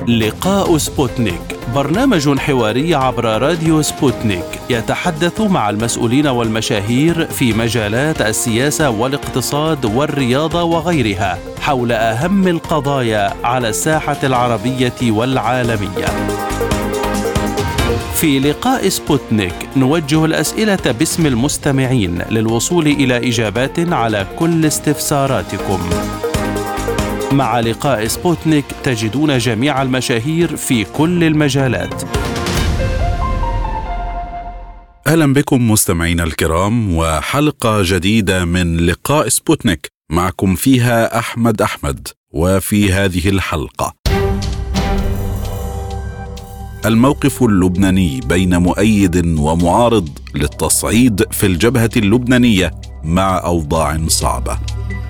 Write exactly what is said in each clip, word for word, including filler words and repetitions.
لقاء سبوتنيك، برنامج حواري عبر راديو سبوتنيك يتحدث مع المسؤولين والمشاهير في مجالات السياسة والاقتصاد والرياضة وغيرها حول أهم القضايا على الساحة العربية والعالمية. في لقاء سبوتنيك نوجه الأسئلة باسم المستمعين للوصول إلى إجابات على كل استفساراتكم. مع لقاء سبوتنيك تجدون جميع المشاهير في كل المجالات. أهلا بكم مستمعينا الكرام، وحلقة جديدة من لقاء سبوتنيك معكم فيها أحمد أحمد. وفي هذه الحلقة الموقف اللبناني بين مؤيد ومعارض للتصعيد في الجبهة اللبنانية مع أوضاع صعبة.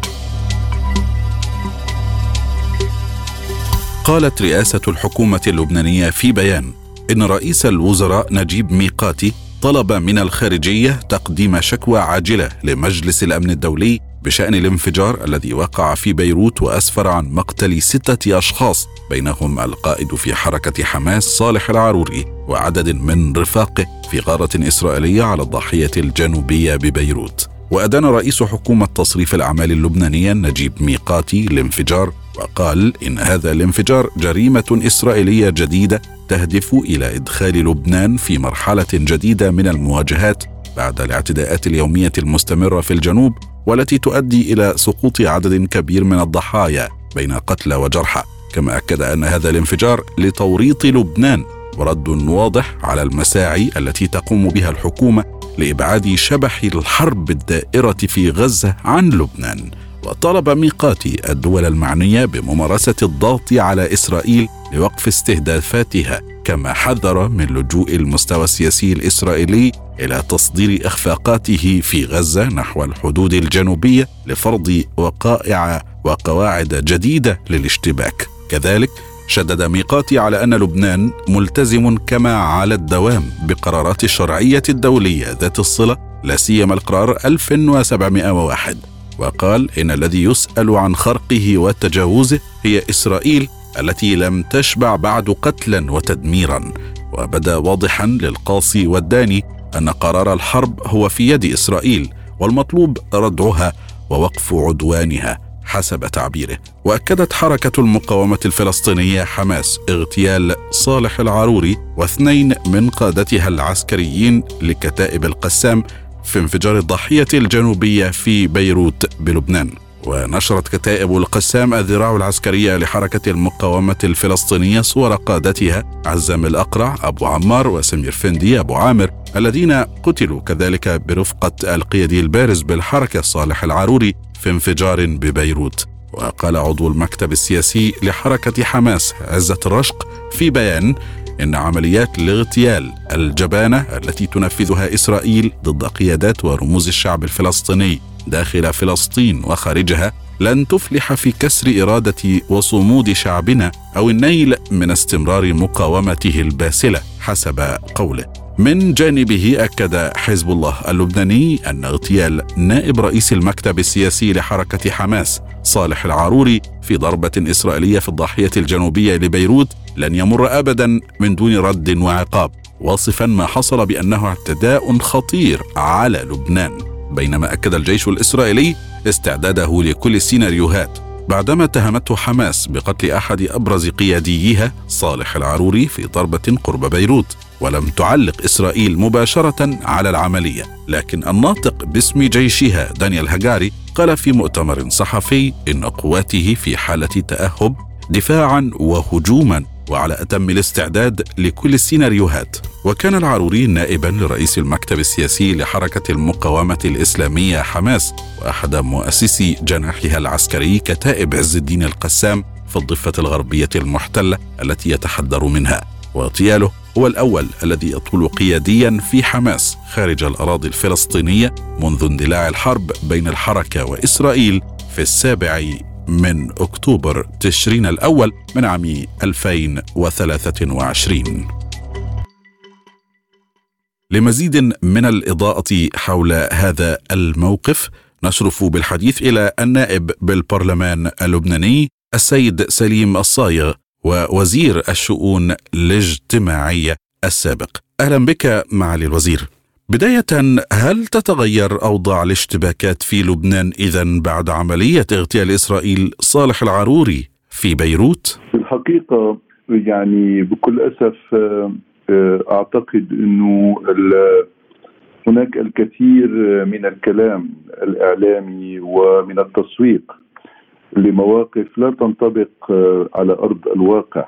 قالت رئاسة الحكومة اللبنانية في بيان إن رئيس الوزراء نجيب ميقاتي طلب من الخارجية تقديم شكوى عاجلة لمجلس الأمن الدولي بشأن الانفجار الذي وقع في بيروت وأسفر عن مقتل ستة أشخاص، بينهم القائد في حركة حماس صالح العاروري وعدد من رفاقه في غارة إسرائيلية على الضاحية الجنوبية ببيروت. وأدان رئيس حكومة تصريف الأعمال اللبنانية نجيب ميقاتي الانفجار، وقال إن هذا الانفجار جريمة إسرائيلية جديدة تهدف إلى إدخال لبنان في مرحلة جديدة من المواجهات بعد الاعتداءات اليومية المستمرة في الجنوب، والتي تؤدي إلى سقوط عدد كبير من الضحايا بين قتلى وجرحى. كما أكد أن هذا الانفجار لتوريط لبنان ورد واضح على المساعي التي تقوم بها الحكومة لإبعاد شبح الحرب الدائرة في غزة عن لبنان. وطلب ميقاتي الدول المعنية بممارسة الضغط على إسرائيل لوقف استهدافاتها، كما حذر من لجوء المستوى السياسي الإسرائيلي إلى تصدير إخفاقاته في غزة نحو الحدود الجنوبية لفرض وقائع وقواعد جديدة للاشتباك. كذلك شدد ميقاتي على أن لبنان ملتزم كما على الدوام بقرارات الشرعية الدولية ذات الصلة، لا سيما القرار ألف وسبعمائة وواحد، وقال إن الذي يسأل عن خرقه وتجاوزه هي إسرائيل التي لم تشبع بعد قتلا وتدميرا. وبدا واضحا للقاصي والداني أن قرار الحرب هو في يد إسرائيل، والمطلوب ردعها ووقف عدوانها حسب تعبيره. وأكدت حركة المقاومة الفلسطينية حماس اغتيال صالح العاروري واثنين من قادتها العسكريين لكتائب القسام في انفجار الضاحية الجنوبية في بيروت بلبنان. ونشرت كتائب القسام الذراع العسكرية لحركة المقاومة الفلسطينية صور قادتها عزام الأقرع أبو عمار وسمير فندي أبو عامر الذين قتلوا كذلك برفقة القيادي البارز بالحركة صالح العاروري في انفجار ببيروت. وقال عضو المكتب السياسي لحركة حماس عزة الرشق في بيان إن عمليات الاغتيال الجبانة التي تنفذها إسرائيل ضد قيادات ورموز الشعب الفلسطيني داخل فلسطين وخارجها لن تفلح في كسر إرادة وصمود شعبنا أو النيل من استمرار مقاومته الباسلة حسب قوله. من جانبه أكد حزب الله اللبناني أن اغتيال نائب رئيس المكتب السياسي لحركة حماس صالح العاروري في ضربة إسرائيلية في الضاحية الجنوبية لبيروت لن يمر أبدا من دون رد وعقاب، واصفا ما حصل بأنه اعتداء خطير على لبنان. بينما أكد الجيش الإسرائيلي استعداده لكل السيناريوهات بعدما اتهمته حماس بقتل أحد أبرز قياديها صالح العاروري في ضربة قرب بيروت. ولم تعلق إسرائيل مباشرة على العملية، لكن الناطق باسم جيشها دانيال هاجاري قال في مؤتمر صحفي إن قواته في حالة تأهب دفاعا وهجوما وعلى أتم الاستعداد لكل السيناريوهات. وكان العاروري نائبا لرئيس المكتب السياسي لحركة المقاومة الإسلامية حماس وأحد مؤسسي جناحها العسكري كتائب عز الدين القسام في الضفة الغربية المحتلة التي يتحدر منها. واغتياله هو الأول الذي يطول قياديا في حماس خارج الأراضي الفلسطينية منذ اندلاع الحرب بين الحركة وإسرائيل في السابع من أكتوبر تشرين الأول من عام ألفين وثلاثة وعشرين. لمزيد من الإضاءة حول هذا الموقف نشرف بالحديث إلى النائب بالبرلمان اللبناني السيد سليم الصايغ، ووزير الشؤون الاجتماعية السابق. أهلا بك معالي الوزير. بداية، هل تتغير أوضاع الاشتباكات في لبنان إذن بعد عملية اغتيال إسرائيل صالح العروري في بيروت؟ في الحقيقة يعني بكل أسف أعتقد أنه هناك الكثير من الكلام الإعلامي ومن التسويق لمواقف لا تنطبق على أرض الواقع.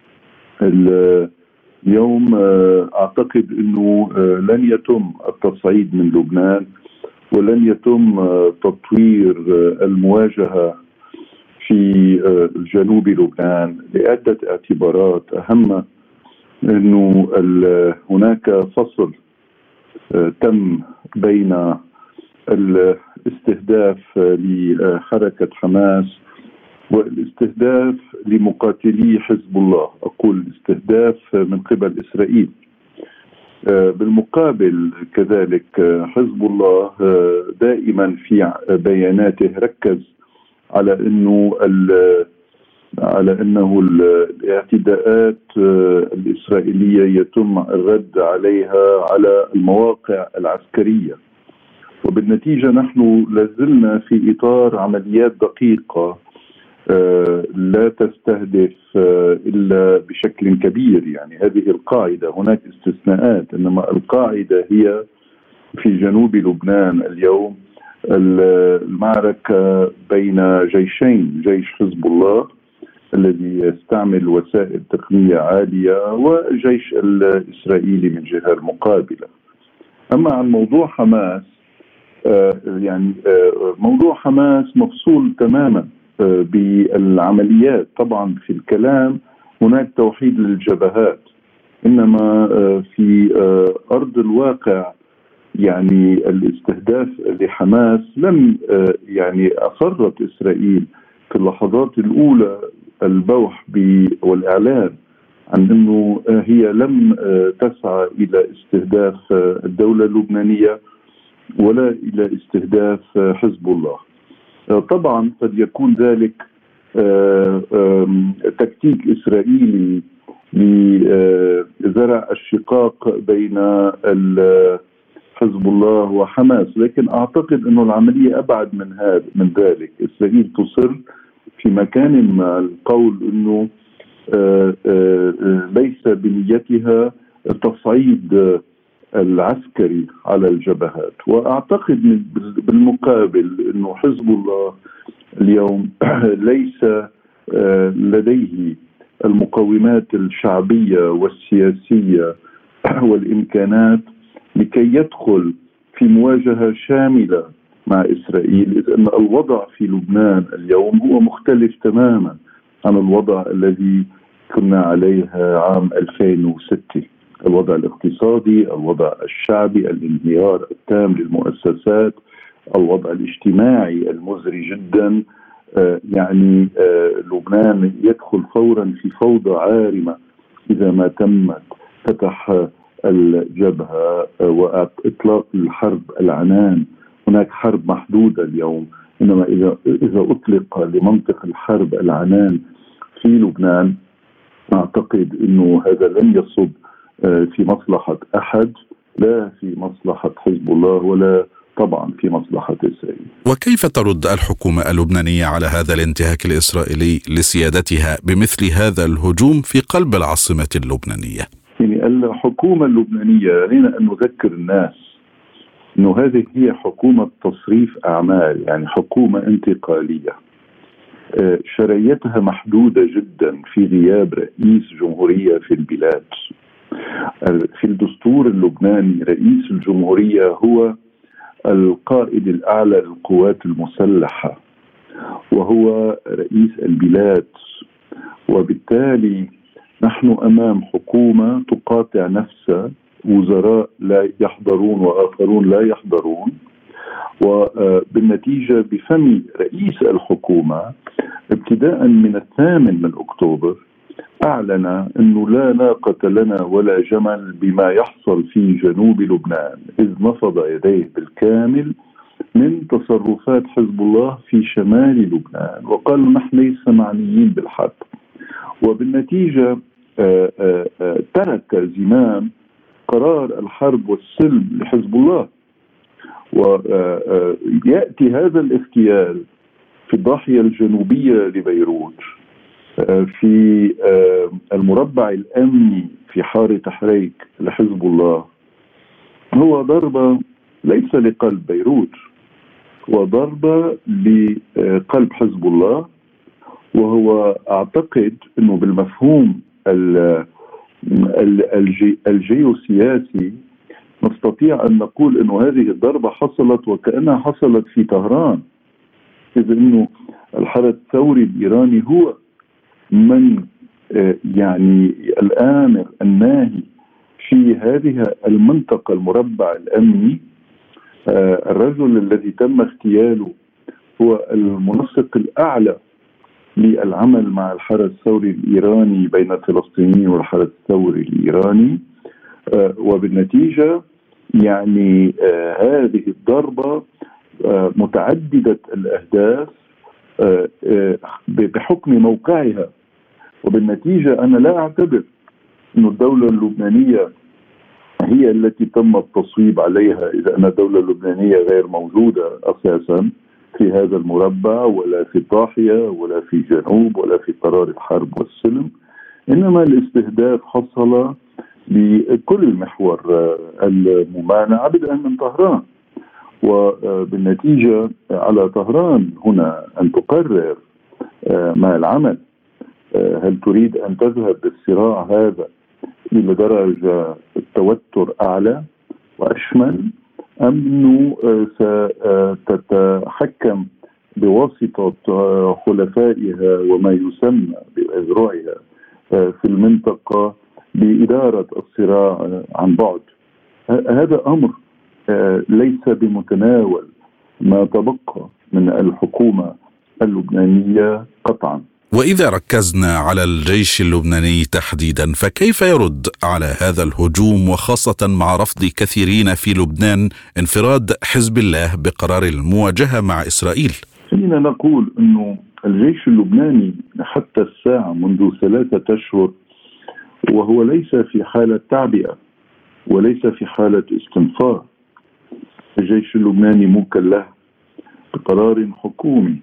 اليوم أعتقد أنه لن يتم التصعيد من لبنان ولن يتم تطوير المواجهة في جنوب لبنان لعدة اعتبارات، أهم أنه هناك فصل تم بين الاستهداف لحركة حماس والاستهداف لمقاتلي حزب الله، أقول استهداف من قبل إسرائيل. بالمقابل كذلك حزب الله دائما في بياناته ركز على أنه على أنه الاعتداءات الإسرائيلية يتم الرد عليها على المواقع العسكرية، وبالنتيجة نحن لازلنا في إطار عمليات دقيقة لا تستهدف إلا بشكل كبير. يعني هذه القاعدة، هناك استثناءات، إنما القاعدة هي في جنوب لبنان اليوم المعركة بين جيشين، جيش حزب الله الذي يستعمل وسائل تقنية عالية والجيش الإسرائيلي من جهة المقابلة. أما عن موضوع حماس، يعني موضوع حماس مفصول تماما بالعمليات. طبعا في الكلام هناك توحيد للجبهات، إنما في أرض الواقع يعني الاستهداف لحماس لم يعني أصرت إسرائيل في اللحظات الأولى البوح والإعلان عن أنه هي لم تسعى إلى استهداف الدولة اللبنانية ولا إلى استهداف حزب الله. طبعا قد يكون ذلك تكتيك إسرائيلي لزرع الشقاق بين حزب الله وحماس، لكن أعتقد أنه العملية أبعد من هذا من ذلك. إسرائيل تصر في مكان ما القول أنه ليس بنيتها التصعيد العسكري على الجبهات، وأعتقد بالمقابل أنه حزب الله اليوم ليس لديه المقومات الشعبية والسياسية والإمكانات لكي يدخل في مواجهة شاملة مع إسرائيل، إذ أن الوضع في لبنان اليوم هو مختلف تماما عن الوضع الذي كنا عليه عام ألفين وستة. الوضع الاقتصادي، الوضع الشعبي، الانهيار التام للمؤسسات، الوضع الاجتماعي المزري جدا. يعني لبنان يدخل فورا في فوضى عارمة إذا ما تمت فتح الجبهة وإطلاق الحرب العنان. هناك حرب محدودة اليوم، إنما إذا إذا أطلق لمنطق الحرب العنان في لبنان أعتقد أنه هذا لن يصب في مصلحة أحد، لا في مصلحة حزب الله ولا طبعا في مصلحة إسرائيل. وكيف ترد الحكومة اللبنانية على هذا الانتهاك الإسرائيلي لسيادتها بمثل هذا الهجوم في قلب العاصمة اللبنانية؟ يعني الحكومة اللبنانية، علينا أن نذكر الناس أنه هذه هي حكومة تصريف أعمال، يعني حكومة انتقالية شرعيتها محدودة جدا في غياب رئيس جمهورية في البلاد. في الدستور اللبناني رئيس الجمهورية هو القائد الأعلى للقوات المسلحة وهو رئيس البلاد، وبالتالي نحن أمام حكومة تقاطع نفسها، وزراء لا يحضرون وآخرون لا يحضرون، وبالنتيجة بفم رئيس الحكومة ابتداء من الثامن من أكتوبر أعلن أنه لا ناقة لنا ولا جمل بما يحصل في جنوب لبنان، إذ نفض يديه بالكامل من تصرفات حزب الله في شمال لبنان، وقال نحن ليس معنيين بالحرب. وبالنتيجة ترك زمام قرار الحرب والسلم لحزب الله. ويأتي هذا الاغتيال في الضاحية الجنوبية لبيروت، في المربع الأمني في حارة حريك لحزب الله، هو ضربة ليس لقلب بيروت، هو ضربة لقلب حزب الله. وهو أعتقد أنه بالمفهوم الجيوسياسي نستطيع أن نقول أنه هذه الضربة حصلت وكأنها حصلت في طهران، إذ أنه الحرس الثوري الإيراني هو من يعني الآمر الناهي في هذه المنطقة المربع الأمني. الرجل الذي تم اغتياله هو المنسق الأعلى للعمل مع الحرس الثوري الإيراني بين الفلسطينيين والحرس الثوري الإيراني. وبالنتيجة يعني هذه الضربة متعددة الأهداف بحكم موقعها. وبالنتيجة أنا لا أعتبر أن الدولة اللبنانية هي التي تم التصويب عليها، إذا أن الدولة اللبنانية غير موجودة أساسا في هذا المربع ولا في الضاحية ولا في جنوب ولا في قرار الحرب والسلم، إنما الاستهداف حصل بكل محور الممانعة بدءا من طهران. وبالنتيجة على طهران هنا أن تقرر ما العمل. هل تريد أن تذهب بالصراع هذا إلى درجة التوتر أعلى وأشمل، أم أنه ستتحكم بواسطة خلفائها وما يسمى بأذرعها في المنطقة بإدارة الصراع عن بعد؟ هذا أمر ليس بمتناول ما تبقى من الحكومة اللبنانية قطعا. وإذا ركزنا على الجيش اللبناني تحديدا، فكيف يرد على هذا الهجوم، وخاصة مع رفض كثيرين في لبنان انفراد حزب الله بقرار المواجهة مع إسرائيل؟ خلينا نقول أنه الجيش اللبناني حتى الساعة منذ ثلاثة أشهر وهو ليس في حالة تعبئة وليس في حالة استنفار. الجيش اللبناني مكلف بقرار حكومي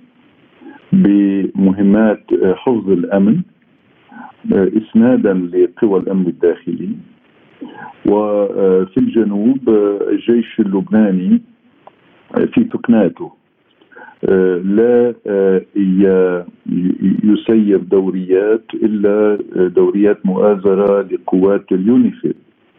بمهمات حفظ الأمن إسنادا لقوى الأمن الداخلي. وفي الجنوب الجيش اللبناني في ثكناته لا يسير دوريات إلا دوريات مؤازرة لقوات اليونيفيل.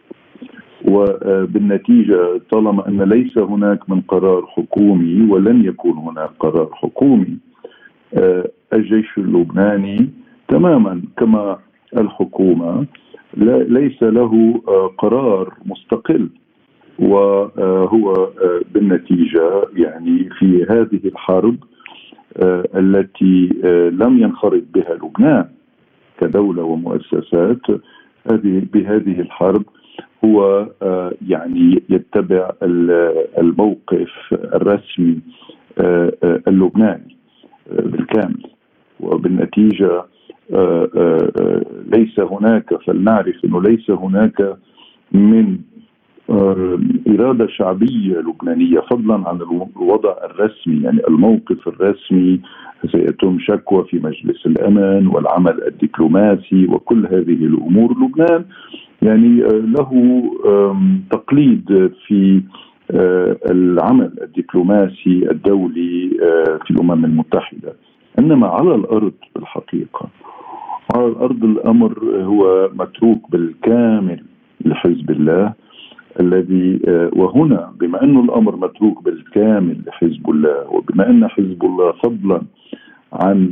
وبالنتيجة طالما أن ليس هناك من قرار حكومي ولن يكون هناك قرار حكومي، الجيش اللبناني تماما كما الحكومة ليس له قرار مستقل، وهو بالنتيجة يعني في هذه الحرب التي لم ينخرط بها لبنان كدولة ومؤسسات، هذه بهذه الحرب هو يعني يتبع الموقف الرسمي اللبناني بالكامل. وبالنتيجة ليس هناك، فلنعرف أنه ليس هناك من إرادة شعبية لبنانية فضلا عن الوضع الرسمي، يعني الموقف الرسمي سيتم شكوى في مجلس الأمن والعمل الدبلوماسي وكل هذه الأمور. لبنان يعني له تقليد في العمل الدبلوماسي الدولي في الأمم المتحدة، إنما على الأرض بالحقيقة على الأرض الأمر هو متروك بالكامل لحزب الله الذي، وهنا بما أنه الأمر متروك بالكامل لحزب الله، وبما أن حزب الله فضلا عن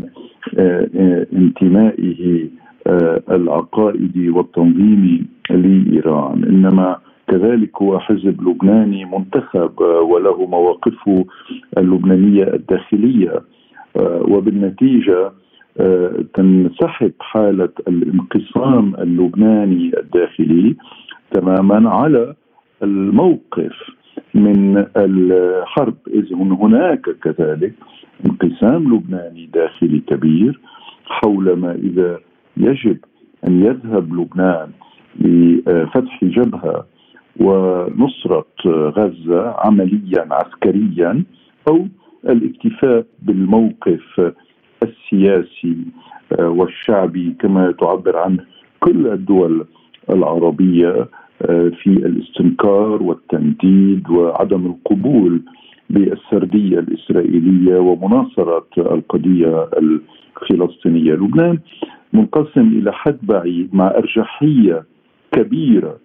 انتمائه العقائدي والتنظيمي لإيران إنما كذلك هو حزب لبناني منتخب وله مواقفه اللبنانية الداخلية، وبالنتيجة تنسحب حالة الانقسام اللبناني الداخلي تماما على الموقف من الحرب، إذ هناك كذلك انقسام لبناني داخلي كبير حول ما إذا يجب أن يذهب لبنان لفتح جبهة ونصرة غزة عمليا عسكريا، أو الاكتفاء بالموقف السياسي والشعبي كما تعبر عنه كل الدول العربية في الاستنكار والتنديد وعدم القبول بالسردية الإسرائيلية ومناصرة القضية الفلسطينية. لبنان منقسم إلى حد بعيد مع أرجحية كبيرة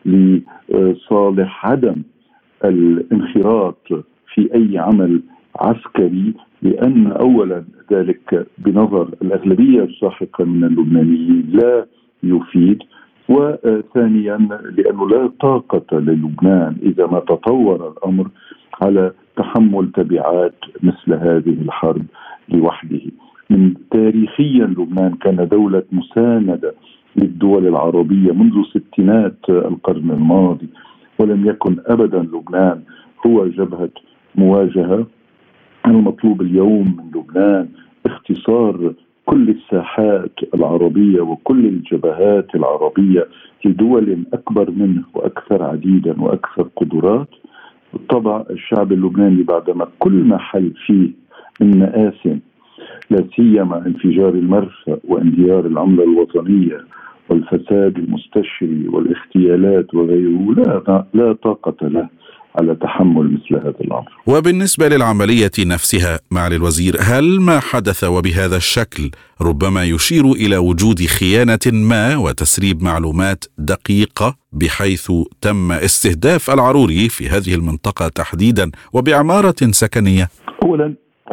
لصالح عدم الانخراط في أي عمل عسكري، لأن أولا ذلك بنظر الأغلبية الساحقة من اللبنانيين لا يفيد، وثانيا لأنه لا طاقة للبنان إذا ما تطور الأمر على تحمل تبعات مثل هذه الحرب لوحده. من تاريخيا لبنان كان دولة مساندة للدول العربية منذ ستينات القرن الماضي، ولم يكن أبدا لبنان هو جبهة مواجهة. المطلوب اليوم من لبنان اختصار كل الساحات العربية وكل الجبهات العربية لدول أكبر منه وأكثر عديدا وأكثر قدرات. بالطبع الشعب اللبناني بعدما كل ما حل فيه من مآسٍ، لا سيما انفجار المرفأ وانديار العملة الوطنية والفساد المستشري والاغتيالات وغيره، لا لا طاقة له على تحمل مثل هذا الأمر. وبالنسبة للعملية نفسها معالي الوزير، هل ما حدث وبهذا الشكل ربما يشير إلى وجود خيانة ما وتسريب معلومات دقيقة بحيث تم استهداف العروري في هذه المنطقة تحديدا وبعمارة سكنية؟ أولا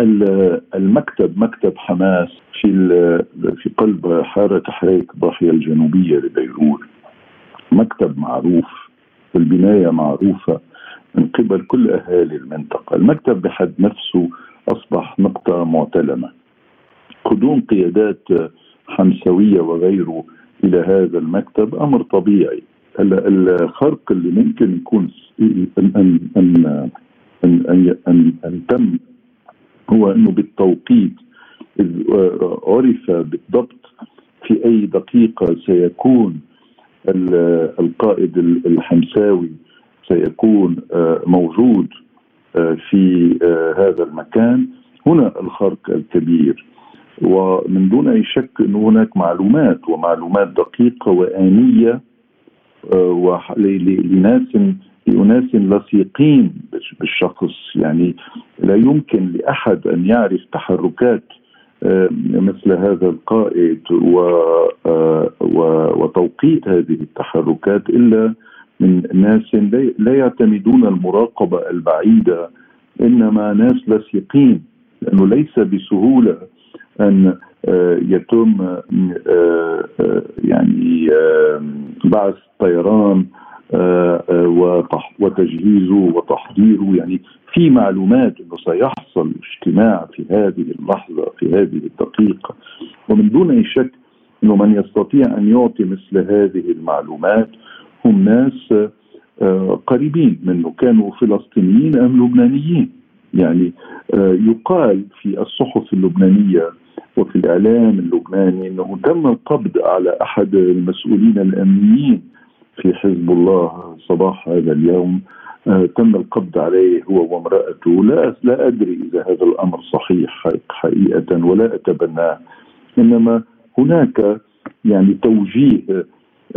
المكتب مكتب حماس في في قلب حارة حريك ضاحية الجنوبية لبيروت، مكتب معروف والبناية معروفة من قبل كل أهالي المنطقة. المكتب بحد نفسه أصبح نقطة معتلمة. قدوم قيادات حمسوية وغيره إلى هذا المكتب أمر طبيعي. الخرق اللي ممكن يكون أن أن أن أن, أن, أن تم هو أنه بالتوقيت عرف بالضبط في أي دقيقة سيكون القائد الحمساوي سيكون موجود في هذا المكان. هنا الخرق الكبير، ومن دون أي شك أن هناك معلومات ومعلومات دقيقة وآنية لناس لأناس لصيقين بالشخص. يعني لا يمكن لأحد أن يعرف تحركات مثل هذا القائد وتوقيت هذه التحركات إلا من ناس لا يعتمدون المراقبة البعيدة، إنما ناس لصيقين، لأنه ليس بسهولة أن يتم يعني بعث طيران وتجهيزه وتحضيره. يعني في معلومات أنه سيحصل اجتماع في هذه اللحظة في هذه الدقيقة، ومن دون أي شك أنه من يستطيع أن يعطي مثل هذه المعلومات هم ناس قريبين منه، كانوا فلسطينيين أم لبنانيين. يعني يقال في الصحف اللبنانية وفي الإعلام اللبناني أنه تم القبض على أحد المسؤولين الأمنيين في حزب الله صباح هذا اليوم، تم القبض عليه هو وامرأته. لا لا أدري إذا هذا الأمر صحيح حقيقة ولا أتبناه، إنما هناك يعني توجيه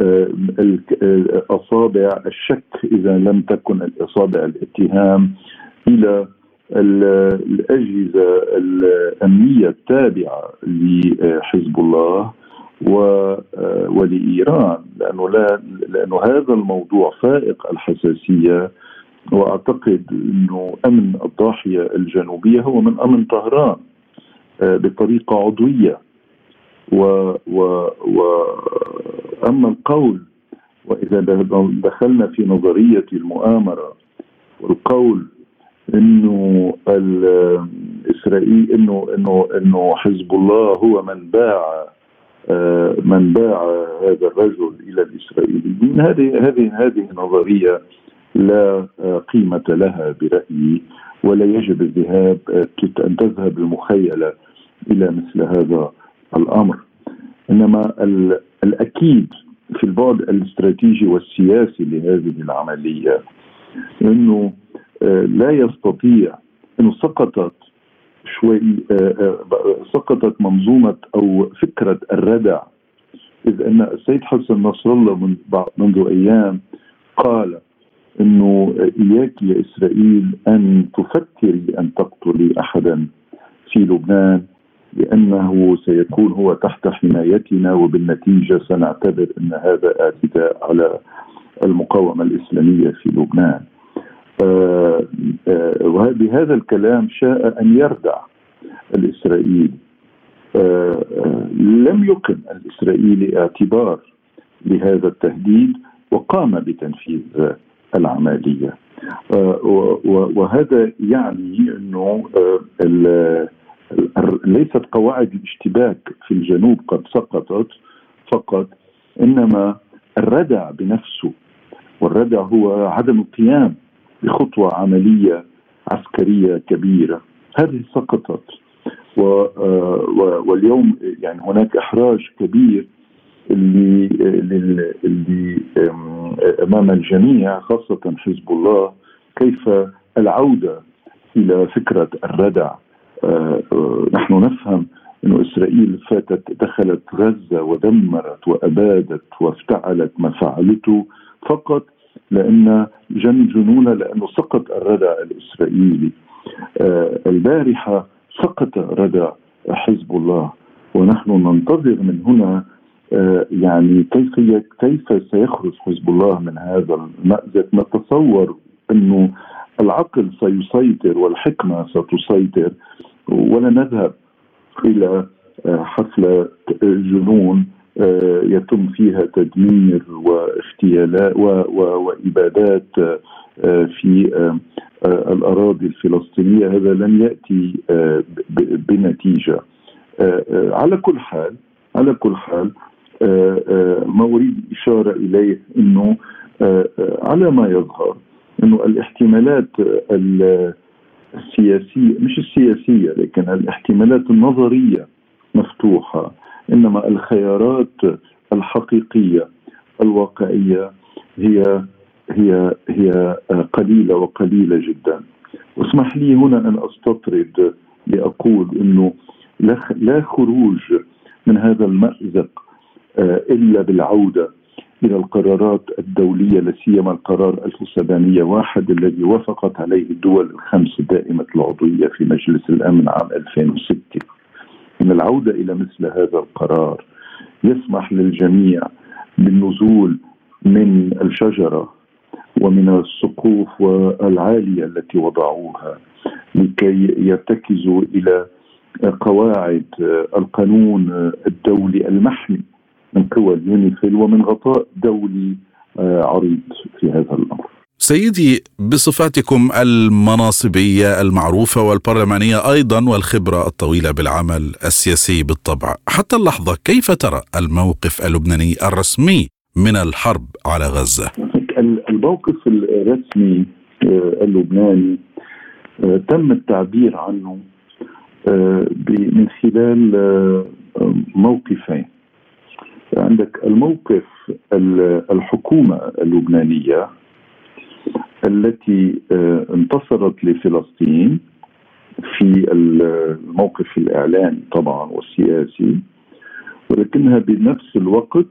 أصابع الشك إذا لم تكن الأصابع الاتهام إلى الأجهزة الأمنية التابعة لحزب الله ولإيران، لأنه لا لأنه هذا الموضوع فائق الحساسية. وأعتقد أنه أمن الضاحية الجنوبية هو من أمن طهران بطريقة عضوية. و و وأما القول، وإذا دخلنا في نظرية المؤامرة والقول إنه الإسرائيل إنه إنه إنه حزب الله هو من باع من باع هذا الرجل إلى الإسرائيليين، هذه هذه هذه نظرية لا قيمة لها برأيي، ولا يجب الذهاب أن تذهب المخيلة إلى مثل هذا الأمر. إنما الأكيد في البعد الاستراتيجي والسياسي لهذه العملية أنه لا يستطيع أنه سقطت شوي سقطت منظومة أو فكرة الردع، إذ أن السيد حسن نصر الله منذ أيام قال أنه إياك يا إسرائيل أن تفكري أن تقتلي أحدا في لبنان لأنه سيكون هو تحت حمايتنا، وبالنتيجة سنعتبر أن هذا اعتداء على المقاومة الإسلامية في لبنان. وبهذا الكلام شاء أن يردع الإسرائيلي. لم يقم الإسرائيلي اعتبار لهذا التهديد وقام بتنفيذ العملية، وهذا يعني أنه ليست قواعد الاشتباك في الجنوب قد سقطت فقط، إنما الردع بنفسه، والردع هو عدم القيام بخطوة عملية عسكرية كبيرة، هذه سقطت. واليوم يعني هناك إحراج كبير اللي, اللي أمام الجميع خاصة حزب الله، كيف العودة إلى فكرة الردع. نحن نفهم أن إسرائيل فاتت دخلت غزة ودمرت وأبادت وافتعلت ما فعلته فقط لأن جن جنون لأنه سقط الردع الإسرائيلي. البارحة سقط ردع حزب الله، ونحن ننتظر من هنا يعني كيف كيف سيخرج حزب الله من هذا المأزق. نتصور أنه العقل سيسيطر والحكمة ستسيطر، ولا نذهب إلى حفلة جنون يتم فيها تدمير واغتيالات وإبادات في الأراضي الفلسطينية. هذا لن يأتي بنتيجة. على كل حال على كل حال ما أريد إشارة إليه أنه على ما يظهر أنه الاحتمالات السياسية مش السياسية لكن الاحتمالات النظرية مفتوحة، إنما الخيارات الحقيقية الواقعية هي هي هي قليلة وقليلة جدا. واسمح لي هنا أن أستطرد لأقول إنه لا خروج من هذا المأزق إلا بالعودة إلى القرارات الدولية، لا سيما القرار ألف وسبعمئة وواحد الذي وافقت عليه الدول الخمس دائمة العضوية في مجلس الأمن عام ألفين وستة. إن العودة إلى مثل هذا القرار يسمح للجميع بالنزول من الشجرة ومن السقوف العالية التي وضعوها لكي يرتكزوا إلى قواعد القانون الدولي المحمي من قوى اليونيفيل ومن غطاء دولي عريض في هذا الأمر. سيدي، بصفاتكم المناصبية المعروفة والبرلمانية أيضا والخبرة الطويلة بالعمل السياسي بالطبع، حتى اللحظة كيف ترى الموقف اللبناني الرسمي من الحرب على غزة؟ الموقف الرسمي اللبناني تم التعبير عنه من خلال موقفين. عندك الموقف الحكومة اللبنانية التي انتصرت لفلسطين في الموقف الإعلامي طبعا والسياسي، ولكنها بنفس الوقت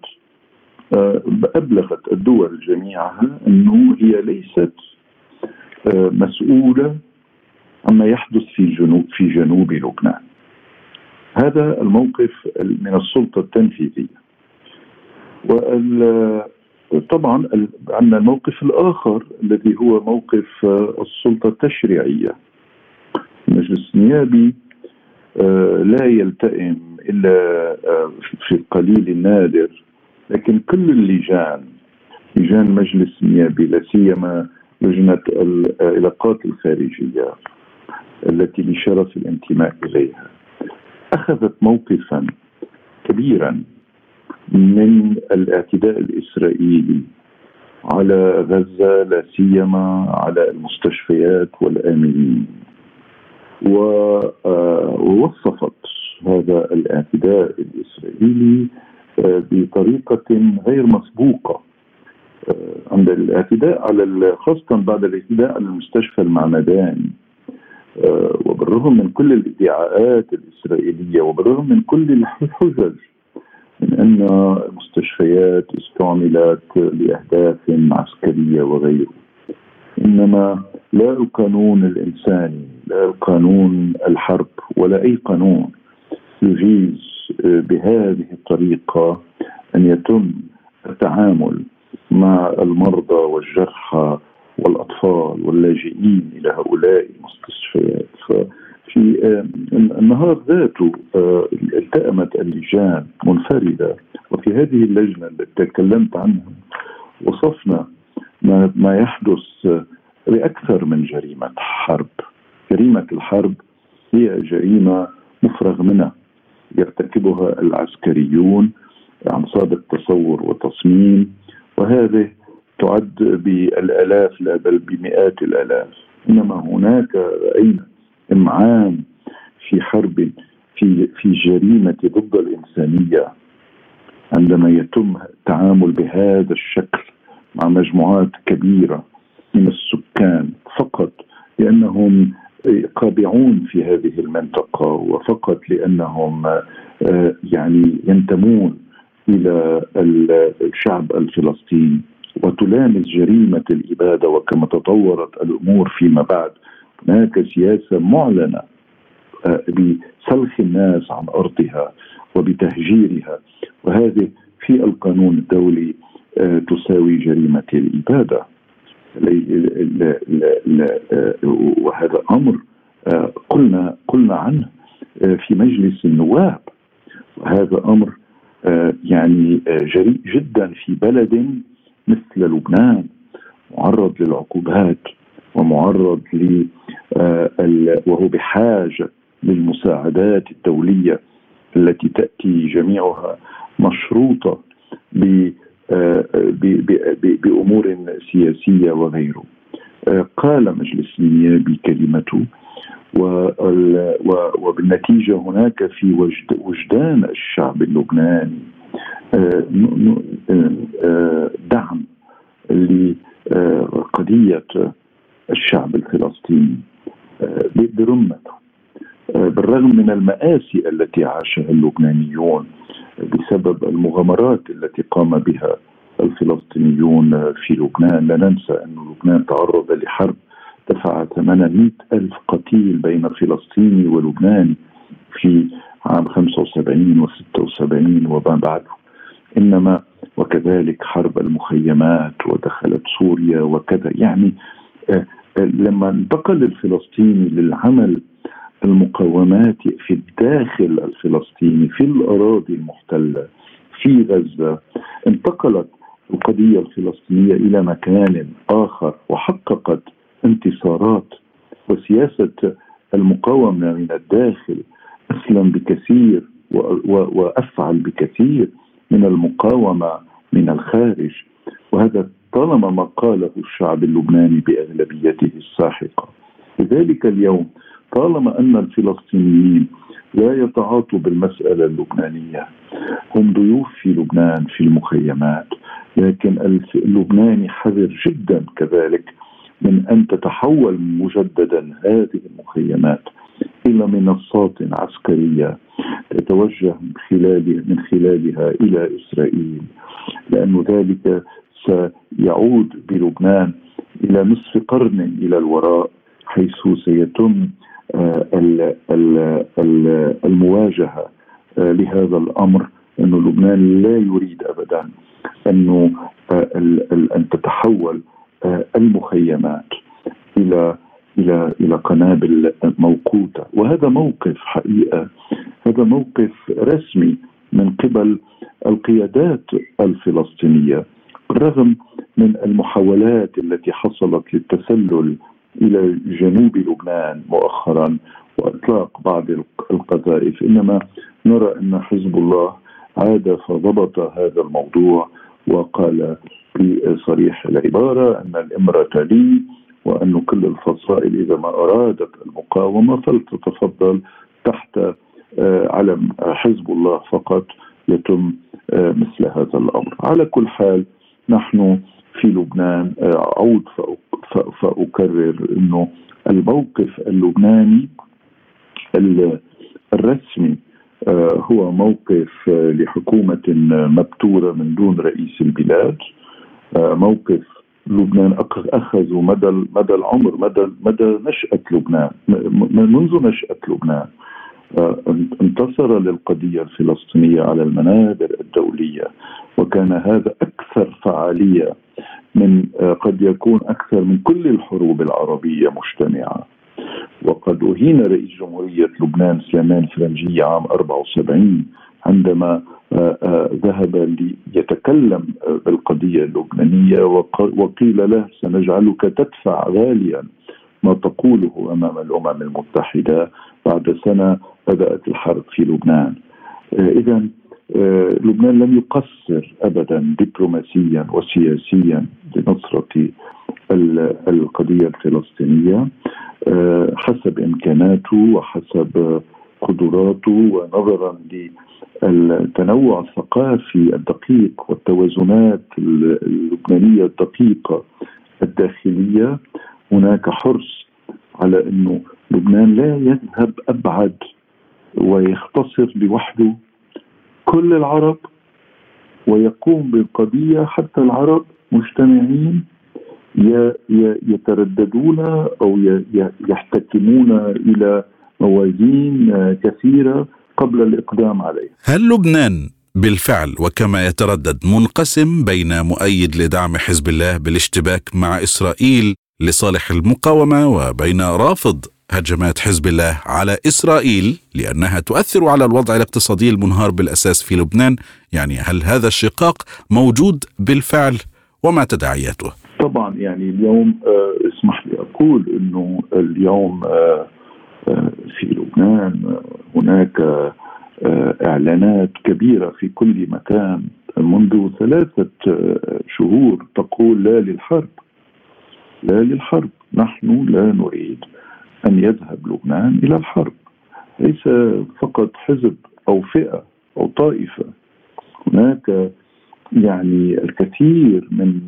أبلغت الدول جميعها أنه هي ليست مسؤولة عما يحدث في جنوب في جنوب لبنان. هذا الموقف من السلطة التنفيذية. وطبعا عندنا الموقف الآخر الذي هو موقف السلطة التشريعية. المجلس النيابي لا يلتئم إلا في القليل النادر، لكن كل اللجان لجان مجلس النيابي لا سيما لجنة العلاقات الخارجية التي لشرف الانتماء إليها أخذت موقفا كبيرا من الاعتداء الإسرائيلي على غزة، لا سيما على المستشفيات والآمنين، ووصفت هذا الاعتداء الإسرائيلي بطريقة غير مسبوقة. عند الاعتداء على خاصة بعد الاعتداء على المستشفى المعمداني، وبالرغم من كل الادعاءات الإسرائيلية وبالرغم من كل الحجج من أن المستشفيات استعملت لأهداف عسكرية وغيره، إنما لا القانون الإنساني، لا القانون الحرب ولا أي قانون يجيز بهذه الطريقة أن يتم التعامل مع المرضى والجرحى والأطفال واللاجئين إلى هؤلاء المستشفيات. ففي النهار ذاته التأمت اللجان منفردة، وفي هذه اللجنة التي تكلمت عنها وصفنا ما, ما يحدث بأكثر من جريمة حرب. جريمة الحرب هي جريمة مفرغ منها يرتكبها العسكريون عن صادق تصور وتصميم، وهذه تعد بالآلاف لا بل بمئات الآلاف. إنما هناك رأينا إمعان في حرب في في جريمة ضد الإنسانية عندما يتم التعامل بهذا الشكل مع مجموعات كبيرة من السكان فقط لأنهم قابعون في هذه المنطقة، وفقط لأنهم يعني ينتمون إلى الشعب الفلسطيني، وتلامس جريمة الإبادة. وكما تطورت الأمور فيما بعد، هناك سياسة معلنة بسلخ الناس عن أرضها وبتهجيرها، وهذه في القانون الدولي تساوي جريمة الإبادة. وهذا أمر قلنا قلنا عنه في مجلس النواب، وهذا أمر يعني جريء جدا في بلد مثل لبنان معرض للعقوبات ومعرض ل وهو بحاجة للمساعدات الدولية التي تأتي جميعها مشروطة بأمور سياسية وغيره. قال مجلس النيابي كلمته، وبالنتيجة هناك في وجدان الشعب اللبناني دعم لقضية الشعب الفلسطيني برمته، بالرغم من المآسي التي عاشها اللبنانيون بسبب المغامرات التي قام بها الفلسطينيون في لبنان. لا ننسى أن لبنان تعرض لحرب دفع ثمانمائة ألف قتيل بين فلسطيني ولبناني في عام خمسة وسبعين وستة وسبعين وما بعده. إنما وكذلك حرب المخيمات ودخلت سوريا وكذا. يعني لما انتقل الفلسطيني للعمل المقاومات في الداخل الفلسطيني في الأراضي المحتلة في غزة، انتقلت القضية الفلسطينية إلى مكان آخر وحققت انتصارات. وسياسة المقاومة من الداخل أسلم بكثير وأفعل بكثير من المقاومة من الخارج، وهذا طالما ما قاله الشعب اللبناني بأغلبيته الساحقة. لذلك اليوم طالما أن الفلسطينيين لا يتعاطوا بالمسألة اللبنانية، هم ضيوف في لبنان في المخيمات، لكن اللبناني حذر جدا كذلك من أن تتحول مجددا هذه المخيمات إلى منصات عسكرية تتوجه من خلالها من خلالها إلى إسرائيل، لأن ذلك سيعود بلبنان إلى نصف قرن إلى الوراء، حيث سيتم المواجهة لهذا الأمر. أن لبنان لا يريد أبدا أنه أن تتحول المخيمات إلى إلى إلى قنابل موقوتة. وهذا موقف حقيقة، هذا موقف رسمي من قبل القيادات الفلسطينية، بالرغم من المحاولات التي حصلت للتسلل إلى جنوب لبنان مؤخرا وإطلاق بعض القذائف. إنما نرى أن حزب الله عاد فضبط هذا الموضوع وقال بصريح العبارة أن الإمرة لي، وأن كل الفصائل إذا ما أرادت المقاومة فلتتفضل تحت علم حزب الله فقط يتم مثل هذا الأمر. على كل حال نحن في لبنان أعود فأكرر أنه الموقف اللبناني الرسمي هو موقف لحكومة مبتورة من دون رئيس البلاد، موقف لبنان أخذوا مدى مدى العمر مدى مدى نشأة لبنان، منذ نشأة لبنان انتصر للقضية الفلسطينية على المنابر الدولية، وكان هذا أكثر فعالية من قد يكون أكثر من كل الحروب العربية مجتمعة. وقد أهين رئيس جمهورية لبنان سليمان فرنجية عام أربعة وسبعين عندما ذهب ليتكلم بالقضية اللبنانية وقيل له سنجعلك تدفع غاليا ما تقوله أمام الأمم المتحدة، بعد سنة بدأت الحرب في لبنان. إذن لبنان لم يقصر أبدا دبلوماسيا وسياسيا لنصرة القضية الفلسطينية حسب إمكاناته وحسب قدراته، ونظرا للتنوع الثقافي الدقيق والتوازنات اللبنانية الدقيقة الداخلية. هناك حرص على أنه لبنان لا يذهب أبعد ويختصر لوحده كل العرب ويقوم بالقضية حتى العرب مجتمعين يترددون أو يحتكمون إلى موازين كثيرة قبل الإقدام عليه. هل لبنان بالفعل وكما يتردد منقسم بين مؤيد لدعم حزب الله بالاشتباك مع إسرائيل لصالح المقاومة وبين رافض هجمات حزب الله على إسرائيل لأنها تؤثر على الوضع الاقتصادي المنهار بالأساس في لبنان؟ يعني هل هذا الشقاق موجود بالفعل وما تداعياته؟ طبعا يعني اليوم آه اسمح لي أقول أنه اليوم آه آه في لبنان هناك آه إعلانات كبيرة في كل مكان منذ ثلاثة آه شهور تقول لا للحرب، لا للحرب، نحن لا نريد أن يذهب لبنان إلى الحرب. ليس فقط حزب أو فئة أو طائفة، هناك يعني الكثير من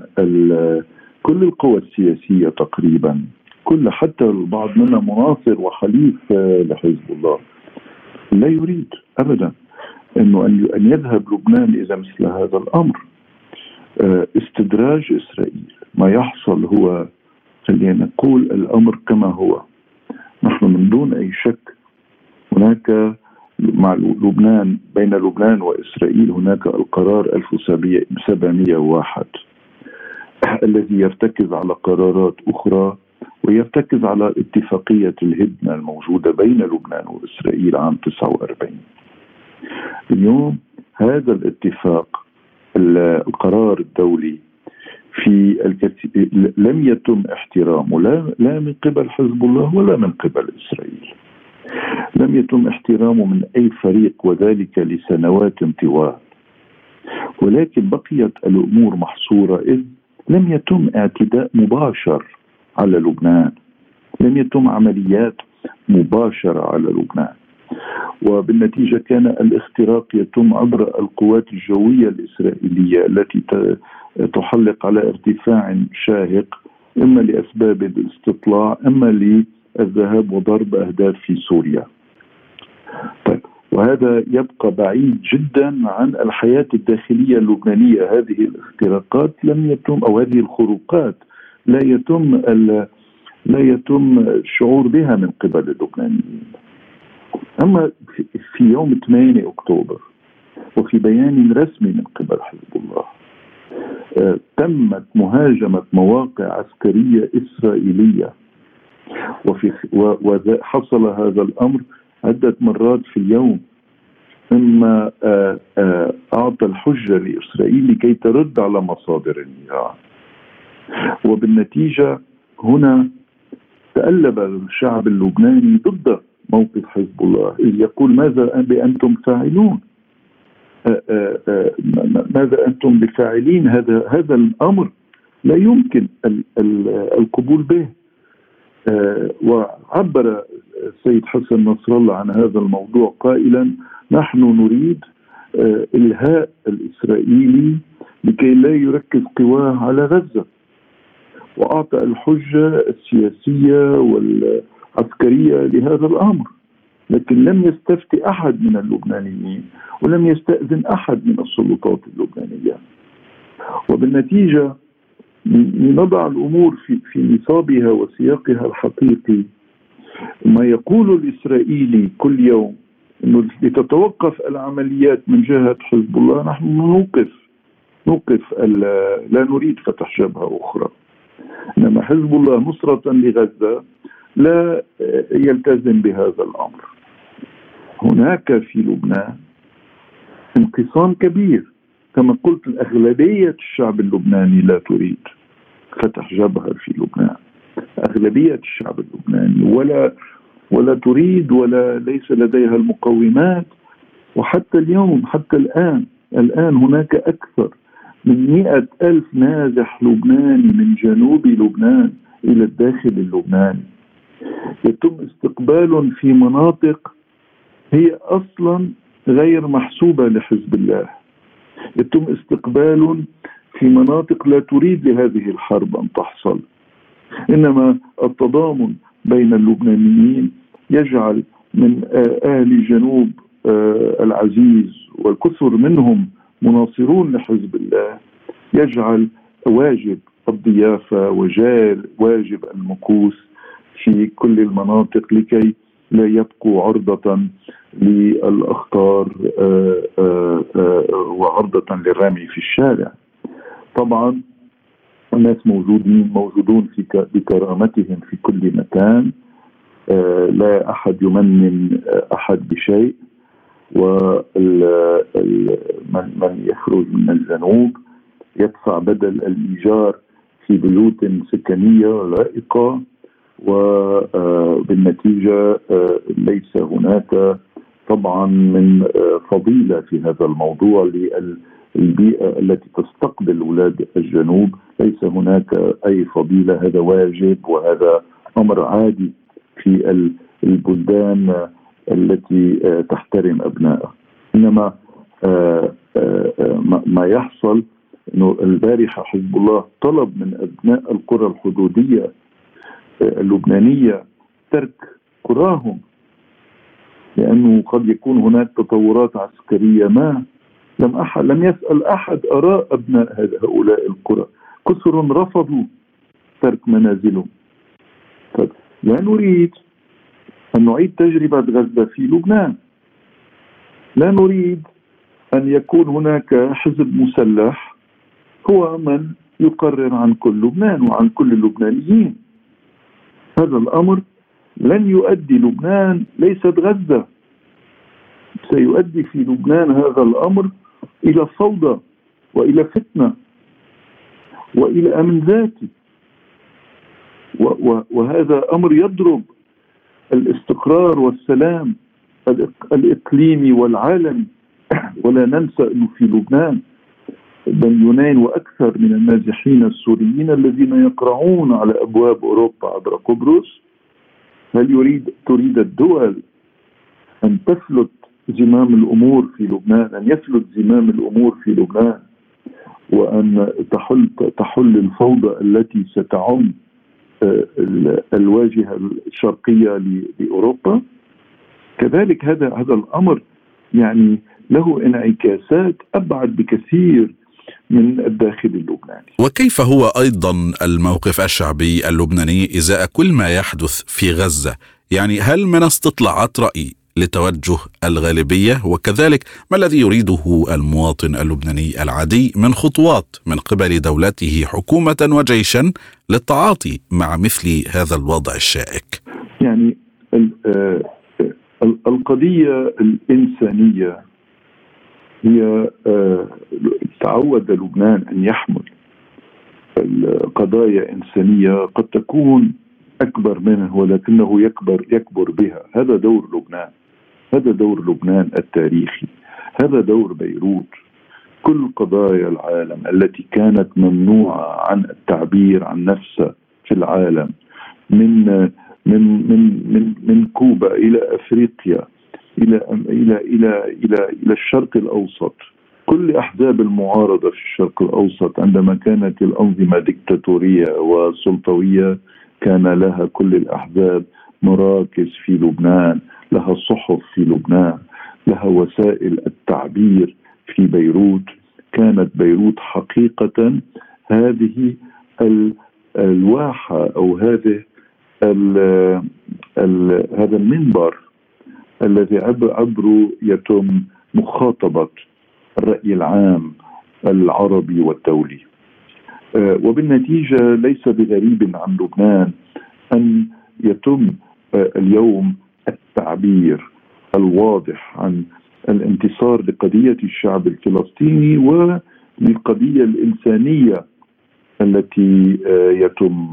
كل القوى السياسية تقريبا، كل حتى البعض منها مناصر وحليف لحزب الله لا يريد أبدا أنه أن يذهب لبنان إذا مثل هذا الأمر. استدراج إسرائيل، ما يحصل هو خلينا نقول الأمر كما هو. نحن من دون أي شك هناك مع لبنان، بين لبنان وإسرائيل هناك القرار ألف وسبعمائة وواحد الذي يرتكز على قرارات أخرى ويرتكز على اتفاقية الهدنة الموجودة بين لبنان وإسرائيل عام تسعة وأربعين. اليوم هذا الاتفاق القرار الدولي في الكثير لم يتم احترامه لا لا من قبل حزب الله ولا من قبل إسرائيل، لم يتم احترامه من أي فريق وذلك لسنوات طوال، ولكن بقيت الأمور محصورة إذ لم يتم اعتداء مباشر على لبنان، لم يتم عمليات مباشرة على لبنان، وبالنتيجة كان الاختراق يتم عبر القوات الجوية الإسرائيلية التي تحلق على ارتفاع شاهق إما لأسباب الاستطلاع إما للذهاب وضرب أهداف في سوريا. طيب، وهذا يبقى بعيد جدا عن الحياة الداخلية اللبنانية. هذه الاختراقات لم يتم أو هذه الخروقات لا يتم لا يتم الشعور بها من قبل اللبنانيين. أما في يوم ثمانية أكتوبر وفي بيان رسمي من قبل حزب الله تمت مهاجمة مواقع عسكرية إسرائيلية، وفي وحصل هذا الأمر عدة مرات في اليوم، إما أعطى الحجة لإسرائيل لكي ترد على مصادر النيران، وبالنتيجة هنا تألب الشعب اللبناني ضد موقف حزب الله إذ يقول ماذا بأنتم فاعلون؟ آآ آآ ماذا أنتم بفاعلين؟ هذا هذا الأمر لا يمكن ال ال القبول به. وعبر السيد حسن نصر الله عن هذا الموضوع قائلا: نحن نريد إلهاء الإسرائيلي لكي لا يركز قواه على غزة، وأعطى الحجة السياسية والعسكرية لهذا الأمر، لكن لم يستفتي أحد من اللبنانيين ولم يستأذن أحد من السلطات اللبنانية. وبالنتيجة لنضع الأمور في في نصابها وسياقها الحقيقي، ما يقول الإسرائيلي كل يوم أنه لتتوقف العمليات من جهة حزب الله، نحن نوقف نوقف لا نريد فتح جبهة أخرى. إنما حزب الله نصرة لغزة لا يلتزم بهذا الأمر. هناك في لبنان انقسام كبير، كما قلت الأغلبية الشعب اللبناني لا تريد فتح جبهة في لبنان، أغلبية الشعب اللبناني ولا ولا تريد ولا ليس لديها المقومات. وحتى اليوم حتى الآن الآن هناك أكثر من مئة ألف نازح لبناني من جنوب لبنان إلى الداخل اللبناني، يتم استقبال في مناطق هي أصلا غير محسوبة لحزب الله، يتم استقبال في مناطق لا تريد لهذه الحرب أن تحصل. إنما التضامن بين اللبنانيين يجعل من أهل الجنوب العزيز والكثر منهم مناصرون لحزب الله، يجعل واجب الضيافة وواجب المكوس في كل المناطق لكي لا يبقوا عرضة للأخطار وعرضة للرمي في الشارع. طبعا الناس موجودين موجودون في بكرامتهم في كل مكان، لا أحد يمنن أحد بشيء، ومن يخرج من الجنوب يدفع بدل الإيجار في بيوت سكنية لائقة، وبالنتيجة ليس هناك طبعا من فضيلة في هذا الموضوع للبيئة التي تستقبل أولاد الجنوب، ليس هناك أي فضيلة، هذا واجب وهذا أمر عادي في البلدان التي تحترم أبنائها. إنما ما يحصل أنه البارحة حزب الله طلب من أبناء القرى الحدودية اللبنانية ترك قراهم، لأنه قد يكون هناك تطورات عسكرية ما. لم أحد لم يسأل أحد آراء أبناء هؤلاء القرى، كثر رفضوا ترك منازلهم. لا نريد أن نعيد تجربة غزة في لبنان، لا نريد أن يكون هناك حزب مسلح هو من يقرر عن كل لبنان وعن كل اللبنانيين. هذا الأمر لن يؤدي لبنان، ليست غزة، سيؤدي في لبنان هذا الأمر إلى فوضى وإلى فتنة وإلى أمن ذاتي، وهذا أمر يضرب الاستقرار والسلام الإقليمي والعالمي. ولا ننسى أنه في لبنان مليونين وأكثر من النازحين السوريين الذين يقرعون على أبواب أوروبا عبر قبرص. هل يريد تريد الدول أن تفلت زمام الأمور في لبنان، أن يفلت زمام الأمور في لبنان، وأن تحل تحل الفوضى التي ستعم الواجهة الشرقية لأوروبا؟ كذلك هذا هذا الأمر يعني له انعكاسات أبعد بكثير من الداخل اللبناني. وكيف هو أيضا الموقف الشعبي اللبناني إزاء كل ما يحدث في غزة؟ يعني هل من استطلاعات رأي لتوجه الغالبية؟ وكذلك ما الذي يريده المواطن اللبناني العادي من خطوات من قبل دولته حكومة وجيشا للتعاطي مع مثل هذا الوضع الشائك؟ يعني القضية الإنسانية هي تعود لبنان أن يحمل القضايا إنسانية قد تكون أكبر منه ولكنه يكبر يكبر بها. هذا دور لبنان، هذا دور لبنان التاريخي، هذا دور بيروت. كل قضايا العالم التي كانت ممنوعة عن التعبير عن نفسها في العالم، من من من من من كوبا إلى أفريقيا إلى إلى إلى إلى إلى الشرق الأوسط. كل أحزاب المعارضة في الشرق الأوسط عندما كانت الأنظمة ديكتاتورية وسلطوية كان لها كل الأحزاب مراكز في لبنان، لها صحف في لبنان، لها وسائل التعبير في بيروت. كانت بيروت حقيقة هذه الواحة أو هذه ال ال هذا المنبر الذي عبره يتم مخاطبة الرأي العام العربي والدولي. وبالنتيجة ليس بغريب عن لبنان أن يتم اليوم التعبير الواضح عن الانتصار لقضية الشعب الفلسطيني وللقضية الإنسانية التي يتم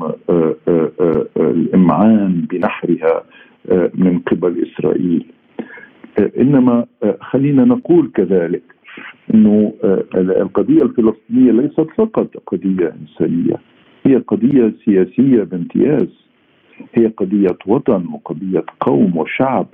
الإمعان بنحرها من قبل إسرائيل. إنما خلينا نقول كذلك أنه القضية الفلسطينية ليست فقط قضية إنسانية، هي قضية سياسية بامتياز، هي قضية وطن وقضية قوم وشعب.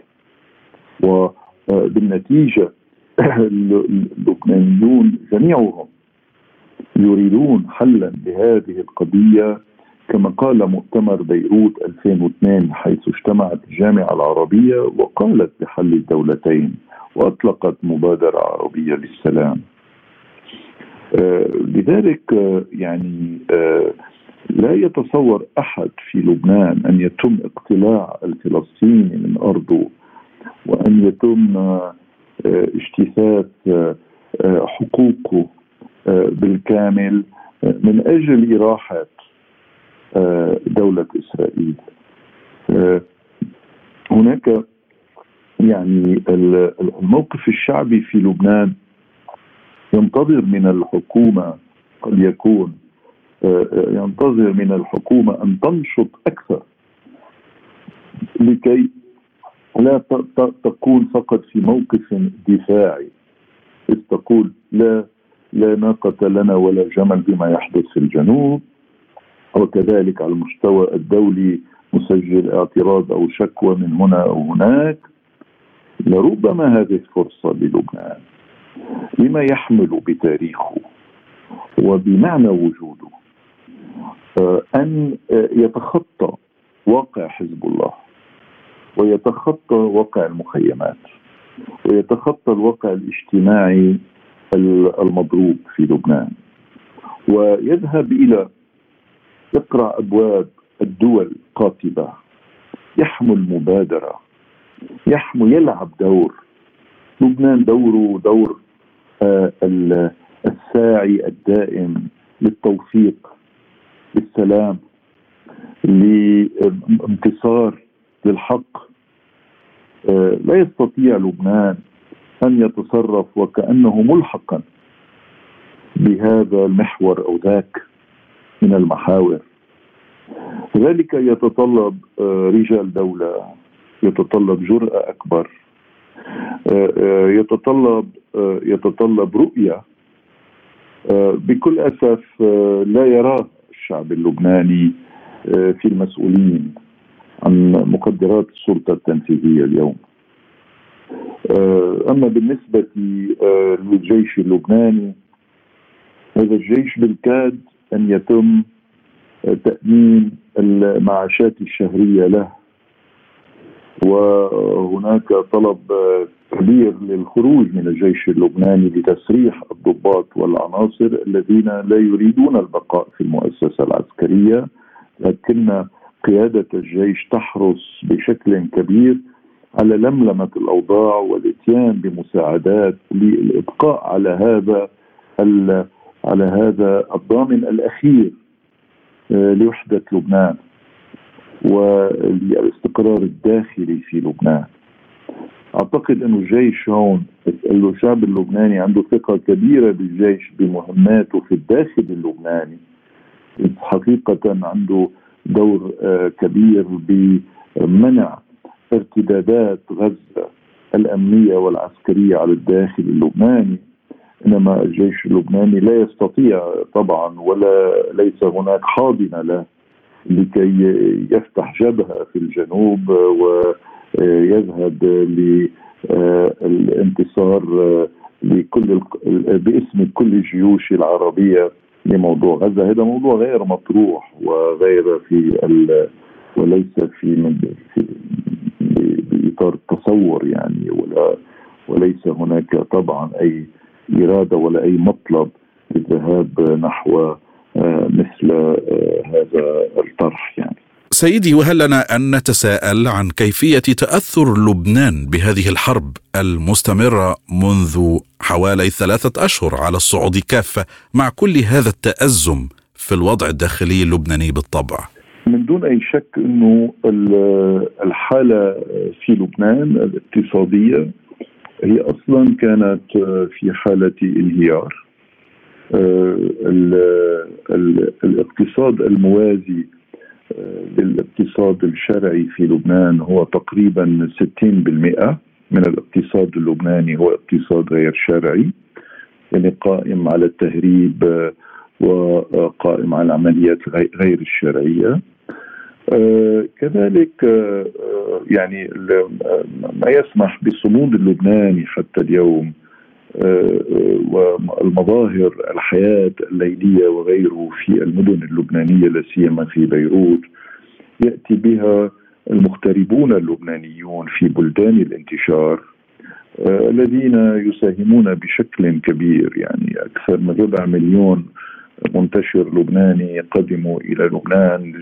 وبالنتيجة اللبنانيون جميعهم يريدون حلا لهذه القضية، كما قال مؤتمر بيروت ألفين واثنين حيث اجتمعت الجامعة العربية وقالت بحل الدولتين وأطلقت مبادرة عربية للسلام. آه لذلك آه يعني آه لا يتصور أحد في لبنان أن يتم اقتلاع الفلسطيني من أرضه وأن يتم آه اجتثاث آه حقوقه آه بالكامل آه من أجل إراحة آه دولة إسرائيل. آه هناك يعني الموقف الشعبي في لبنان ينتظر من الحكومة، قد يكون ينتظر من الحكومة أن تنشط أكثر لكي لا تكون فقط في موقف دفاعي، إذ تقول لا لا ناقة لنا ولا جمل بما يحدث في الجنوب، وكذلك على المستوى الدولي مسجل اعتراض أو شكوى من هنا أو هناك. لربما هذه فرصة للبنان لما يحمل بتاريخه وبمعنى وجوده أن يتخطى واقع حزب الله ويتخطى واقع المخيمات ويتخطى الواقع الاجتماعي المضروب في لبنان، ويذهب إلى يقرع أبواب الدول قاطبة، يحمل مبادرة، يحمل يلعب دور. لبنان دوره دور آه الساعي الدائم للتوفيق، للسلام، لانتصار للحق. آه لا يستطيع لبنان أن يتصرف وكأنه ملحقا بهذا المحور أو ذاك من المحاور. ذلك يتطلب آه رجال دولة، يتطلب جرأة أكبر، يتطلب يتطلب رؤية بكل أسف لا يراه الشعب اللبناني في المسؤولين عن مقدرات السلطة التنفيذية اليوم. أما بالنسبة للجيش اللبناني، هذا الجيش بالكاد أن يتم تأمين المعاشات الشهرية له، وهناك طلب كبير للخروج من الجيش اللبناني لتسريح الضباط والعناصر الذين لا يريدون البقاء في المؤسسة العسكرية، لكن قيادة الجيش تحرص بشكل كبير على لملمة الأوضاع والإتيان بمساعدات للإبقاء على هذا على هذا الضامن الأخير لوحدة لبنان والاستقرار الداخلي في لبنان. أعتقد أن الجيش هون، الشعب اللبناني عنده ثقة كبيرة بالجيش بمهماته في الداخل اللبناني، حقيقة عنده دور كبير بمنع ارتدادات غزة الأمنية والعسكرية على الداخل اللبناني. إنما الجيش اللبناني لا يستطيع طبعا ولا ليس هناك حاضنة له لكي يفتح جبهة في الجنوب ويذهب للانتصار لكل باسم كل الجيوش العربية لموضوع غزة. هذا موضوع غير مطروح وغير في وليس في بإطار التصور يعني، ولا وليس هناك طبعا أي إرادة ولا أي مطلب للذهاب نحو مثل هذا الطرح يعني. سيدي، وهل لنا أن نتساءل عن كيفية تأثر لبنان بهذه الحرب المستمرة منذ حوالي ثلاثة أشهر على الصعود كافة مع كل هذا التأزم في الوضع الداخلي اللبناني بالطبع؟ من دون أي شك أنه الحالة في لبنان الاقتصادية هي أصلا كانت في حالة انهيار. الاقتصاد الموازي للاقتصاد الشرعي في لبنان هو تقريبا ستين بالمئة من الاقتصاد اللبناني هو اقتصاد غير شرعي، يعني قائم على التهريب وقائم على العمليات غير الشرعية. آه كذلك آه يعني ما يسمح بالصمود اللبناني حتى اليوم آه والمظاهر الحياة الليلية وغيره في المدن اللبنانية لا سيما في بيروت يأتي بها المغتربون اللبنانيون في بلدان الانتشار آه الذين يساهمون بشكل كبير، يعني أكثر من ربع مليون منتشر لبناني قدموا إلى لبنان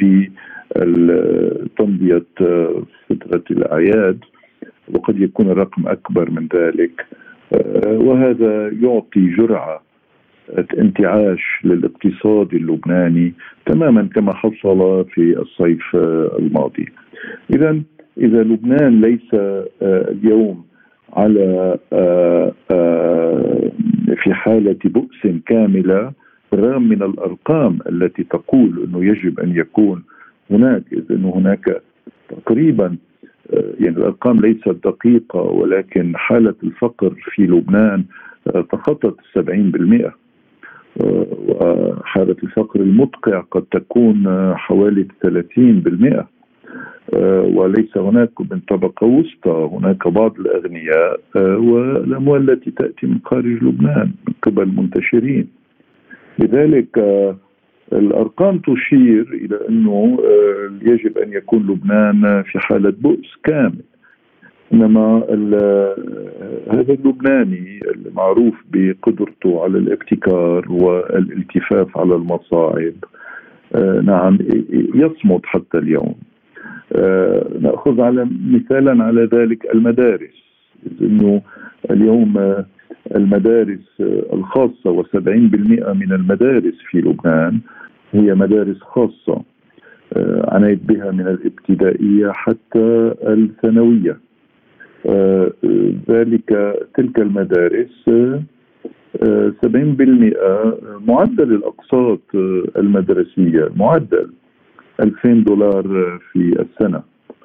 لتمضية فترة الأعياد، وقد يكون الرقم أكبر من ذلك، وهذا يعطي جرعة انتعاش للاقتصاد اللبناني تماما كما حصل في الصيف الماضي. إذا إذا لبنان ليس اليوم على في حالة بؤس كاملة بالرغم من الأرقام التي تقول أنه يجب أن يكون هناك، إذ أنه هناك تقريبا يعني الأرقام ليست دقيقة ولكن حالة الفقر في لبنان تخطت السبعين بالمئة، وحالة الفقر المدقع قد تكون حوالي ثلاثين بالمئة، وليس هناك من طبقة وسطى، هناك بعض الأغنياء والأموال التي تأتي من خارج لبنان من قبل منتشرين. لذلك الأرقام تشير إلى أنه يجب أن يكون لبنان في حالة بؤس كامل، إنما هذا اللبناني المعروف بقدرته على الابتكار والالتفاف على المصاعب نعم يصمد حتى اليوم. نأخذ على مثالا على ذلك المدارس، إنه اليوم المدارس الخاصة وسبعين بالمئة من المدارس في لبنان هي مدارس خاصة عنيت بها من الابتدائية حتى الثانوية. ذلك تلك المدارس سبعين بالمئة معدل الأقساط المدرسية معدل ألفين دولار في السنة،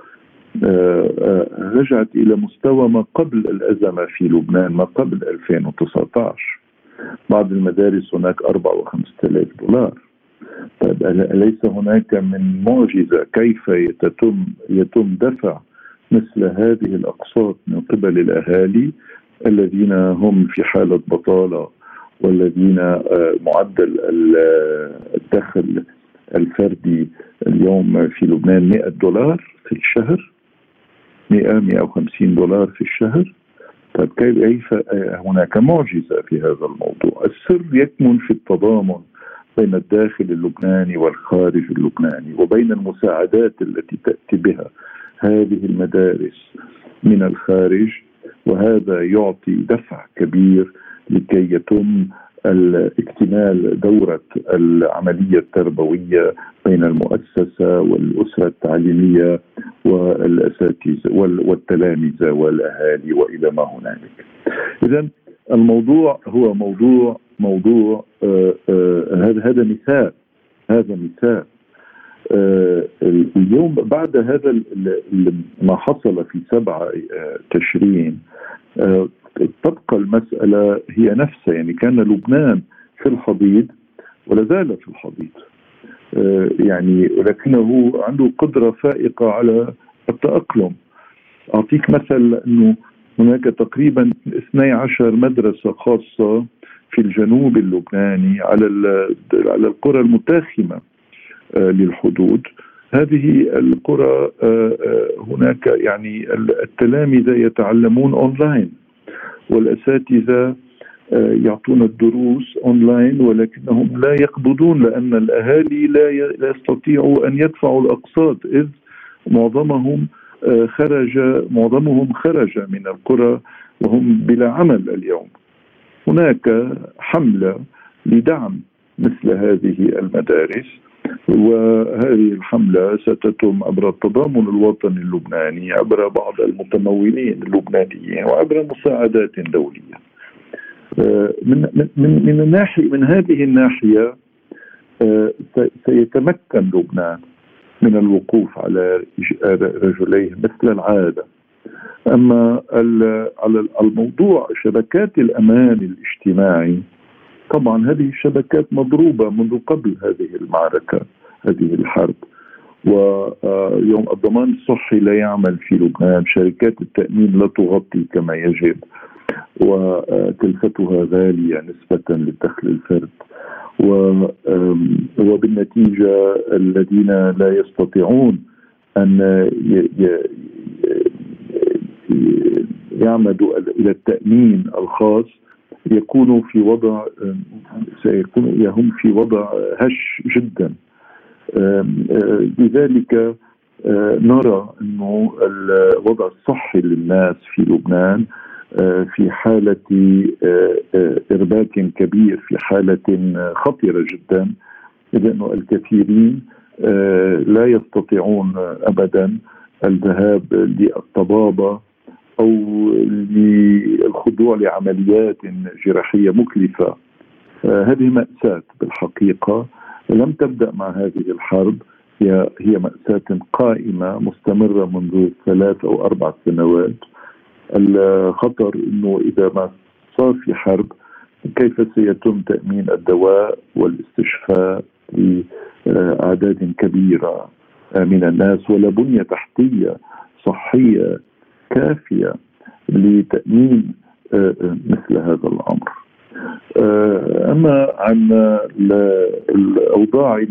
رجعت إلى مستوى ما قبل الأزمة في لبنان، ما قبل ألفين وتسعة عشر. بعض المدارس هناك أربعة وخمسة آلاف دولار. طيب أليس هناك من معجزة كيف يتم يتم دفع مثل هذه الأقساط من قبل الأهالي الذين هم في حالة بطالة والذين معدل الدخل الفردي اليوم في لبنان مئة دولار في الشهر، مئة مئة وخمسين دولار في الشهر. طيب كيف هناك معجزة في هذا الموضوع؟ السر يكمن في التضامن بين الداخل اللبناني والخارج اللبناني وبين المساعدات التي تأتي بها هذه المدارس من الخارج، وهذا يعطي دفع كبير لكي يتم اكتمال دورة العملية التربوية بين المؤسسة والأسرة التعليمية والأساتذة والتلامذة والأهالي وإلى ما هنالك. إذن الموضوع هو موضوع موضوع آه آه هذا هذا مثال هذا مثال آه اليوم بعد هذا ما حصل في سبعة تشرين آه تبقى المسألة هي نفسها، يعني كان لبنان في الحضيض ولا زال في الحضيض. يعني ولكنه عنده قدرة فائقة على التأقلم. أعطيك مثل أنه هناك تقريبا اثنتي عشرة مدرسة خاصة في الجنوب اللبناني على على القرى المتاخمة للحدود. هذه القرى هناك يعني التلاميذ يتعلمون أونلاين والأساتذة يعطون الدروس أونلاين، ولكنهم لا يقبضون لأن الأهالي لا يستطيعوا أن يدفعوا الأقساط، إذ معظمهم خرج معظمهم خرج من القرى وهم بلا عمل اليوم. هناك حملة لدعم مثل هذه المدارس، وهذه الحملة ستتم عبر التضامن الوطني اللبناني، عبر بعض المتمولين اللبنانيين، وعبر مساعدات دولية. من من من الناحية من هذه الناحية سيتمكن لبنان من الوقوف على رجليه مثل العادة. أما على الموضوع شبكات الأمان الاجتماعي، طبعا هذه الشبكات مضروبة منذ قبل هذه المعركة، هذه الحرب. ويوم الضمان الصحي لا يعمل في لبنان، شركات التأمين لا تغطي كما يجب، وكلفتها غالية نسبة للدخل الفرد، وبالنتيجة الذين لا يستطيعون أن يعمدوا إلى التأمين الخاص يكونوا في وضع سيكونوا هم في وضع هش جدا. لذلك نرى أنه الوضع الصحي للناس في لبنان في حالة إرباك كبير، في حالة خطيرة جدا، لأنه الكثيرين لا يستطيعون أبدا الذهاب للطبابة أو للخضوع لعمليات جراحية مكلفة. هذه مأساة بالحقيقة لم تبدأ مع هذه الحرب، هي هي مأساة قائمة مستمرة منذ ثلاث أو أربع سنوات. الخطر أنه إذا ما صار في حرب كيف سيتم تأمين الدواء والاستشفاء لأعداد كبيرة من الناس، ولا بنية تحتية صحية كافية لتأمين مثل هذا الأمر. أما عن الأوضاع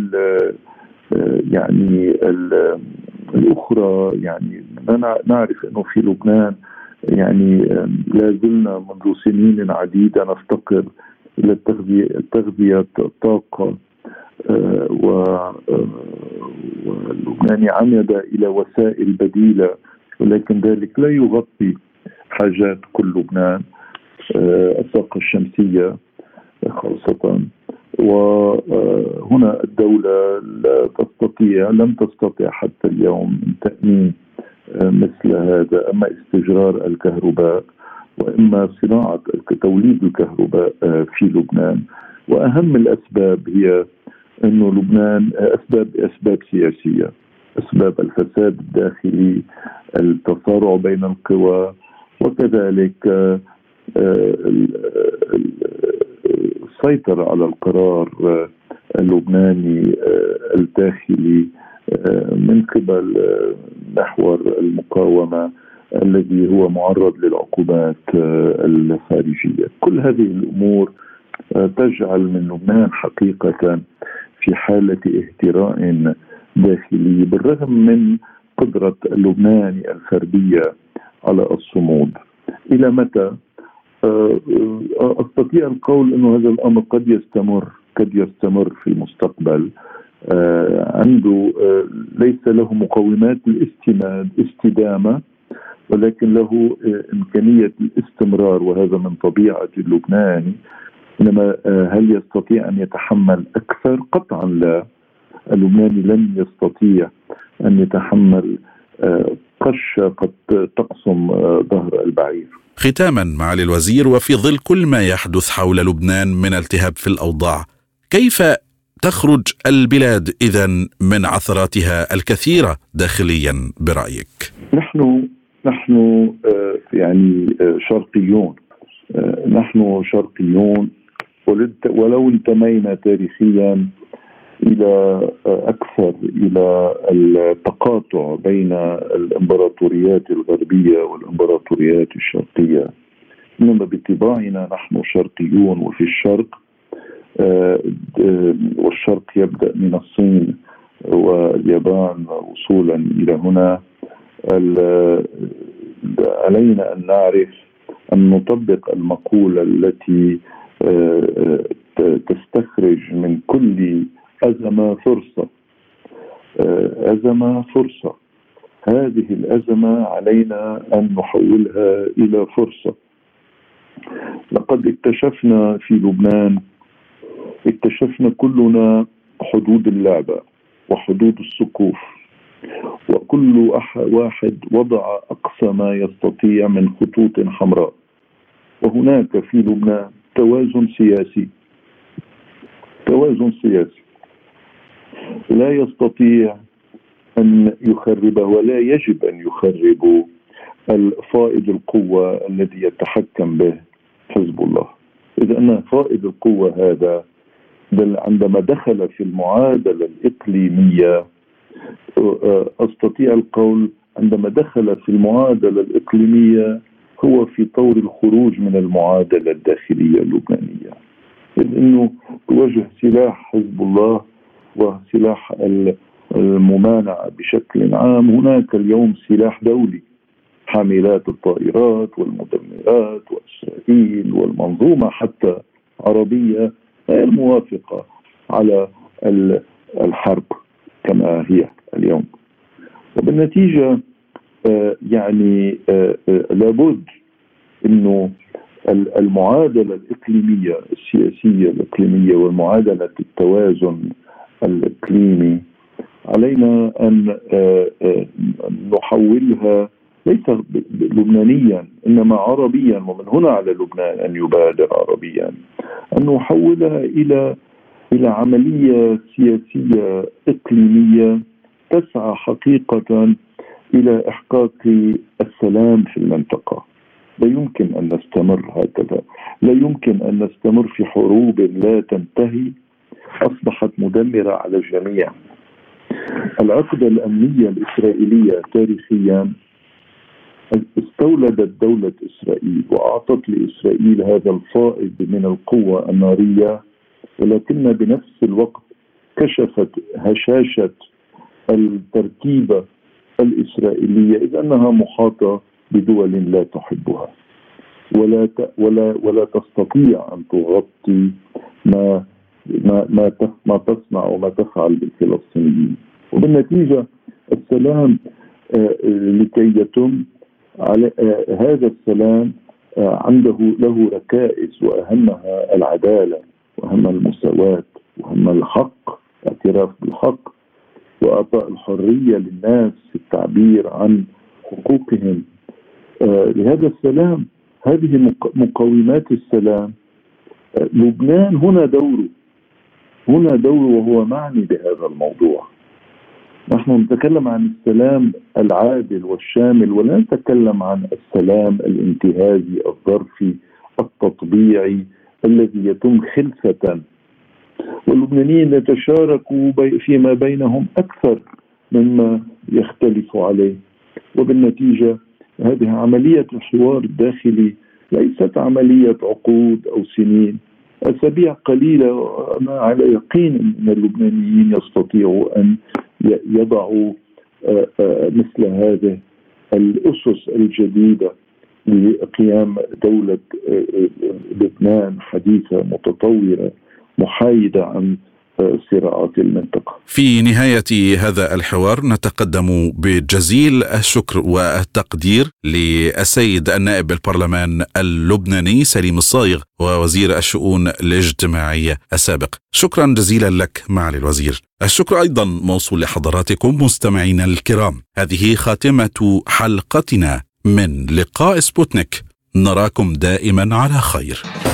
يعني الأخرى، يعني نعرف أنه في لبنان يعني لا زلنا منذ سنين عديدة نفتقر إلى التغذية التغذية الطاقة، ولبنان عمد إلى وسائل بديلة، ولكن ذلك لا يغطي حاجات كل لبنان، الطاقة الشمسية خاصة. وهنا الدولة لا تستطيع لم تستطيع حتى اليوم تأمين مثل هذا، أما استجرار الكهرباء وإما صناعة توليد الكهرباء في لبنان. وأهم الأسباب هي أنه لبنان أسباب أسباب سياسية، أسباب الفساد الداخلي، التصارع بين القوى، وكذلك السيطرة على القرار اللبناني الداخلي من قبل محور المقاومة الذي هو معرض للعقوبات الخارجية. كل هذه الأمور تجعل من لبنان حقيقة في حالة اهتراء داخلي، بالرغم من قدرة اللبناني الفردية على الصمود. إلى متى؟ أستطيع القول أنه هذا الأمر قد يستمر قد يستمر في المستقبل. عنده ليس له مقومات الاستناد استدامة، ولكن له إمكانية الاستمرار، وهذا من طبيعة اللبناني. إنما هل يستطيع أن يتحمل أكثر؟ قطعا لا. اللبناني لن يستطيع أن يتحمل قشة قد تقسم ظهر البعير. ختاما معالي الوزير، وفي ظل كل ما يحدث حول لبنان من التهاب في الأوضاع، كيف تخرج البلاد إذن من عثراتها الكثيرة داخليا برأيك؟ نحن نحن يعني شرقيون، نحن شرقيون ولو انتمينا تاريخيا إلى أكثر إلى التقاطع بين الإمبراطوريات الغربية والإمبراطوريات الشرقية. إنما بطباعنا نحن شرقيون، وفي الشرق والشرق يبدأ من الصين واليابان وصولا إلى هنا. علينا أن نعرف أن نطبق المقولة التي تستخرج من كل أزمة فرصة. أزمة فرصة، هذه الأزمة علينا أن نحولها إلى فرصة. لقد اكتشفنا في لبنان، اكتشفنا كلنا حدود اللعبة وحدود السقوف، وكل واحد وضع أقصى ما يستطيع من خطوط حمراء. وهناك في لبنان توازن سياسي، توازن سياسي لا يستطيع أن يخربه ولا يجب أن يخرب الفائض القوة الذي يتحكم به حزب الله. إذا أن فائض القوة هذا عندما دخل في المعادلة الإقليمية، أستطيع القول عندما دخل في المعادلة الإقليمية هو في طور الخروج من المعادلة الداخلية اللبنانية، إذ أنه يواجه سلاح حزب الله وسلاح الممانعة بشكل عام. هناك اليوم سلاح دولي، حاملات الطائرات والمدمرات وإسرائيل والمنظومة حتى عربية غير موافقة على الحرب كما هي اليوم. وبالنتيجة يعني لابد أنه المعادلة الإقليمية السياسية الإقليمية والمعادلة التوازن الإقليمي علينا أن نحولها ليس لبنانيا إنما عربيا، ومن هنا على لبنان أن يبادر عربيا أن نحولها إلى إلى عملية سياسية إقليمية تسعى حقيقة إلى إحقاق السلام في المنطقة. لا يمكن أن نستمر هكذا، لا يمكن أن نستمر في حروب لا تنتهي أصبحت مدمرة على الجميع. العقدة الأمنية الإسرائيلية تاريخيا استولدت دولة إسرائيل وأعطت لإسرائيل هذا الفائض من القوة النارية، ولكن بنفس الوقت كشفت هشاشة التركيبة الإسرائيلية، إذ أنها محاطة بدول لا تحبها ولا ولا ولا تستطيع أن تغطي ما ما ما ما تصنع وما تفعل بالفلسطينيين. وبالنتيجة السلام لكي يتم على هذا السلام عنده له ركائز، وأهمها العدالة وأهم المساواة وأهم الحق، اعتراف بالحق وإعطاء الحرية للناس في التعبير عن حقوقهم. لهذا السلام، هذه مقومات السلام. لبنان هنا دوره هنا دوره وهو معني بهذا الموضوع. نحن نتكلم عن السلام العادل والشامل، ولا نتكلم عن السلام الانتهازي الظرفي التطبيعي الذي يتم خلفة. واللبنانيين يتشاركوا فيما بينهم أكثر مما يختلف عليه. وبالنتيجة هذه عملية الحوار الداخلي ليست عملية عقود أو سنين، أسابيع قليلة. أنا على يقين أن اللبنانيين يستطيعوا أن يضعوا مثل هذه الأسس الجديدة لقيام دولة لبنان حديثة متطورة محايدة عن صراعات المنطقة. في نهاية هذا الحوار نتقدم بجزيل الشكر والتقدير للسيد النائب بالبرلمان اللبناني سليم الصايغ ووزير الشؤون الاجتماعية السابق. شكرا جزيلا لك معالي الوزير. الشكر أيضا موصول لحضراتكم مستمعينا الكرام. هذه خاتمة حلقتنا من لقاء سبوتنيك، نراكم دائما على خير.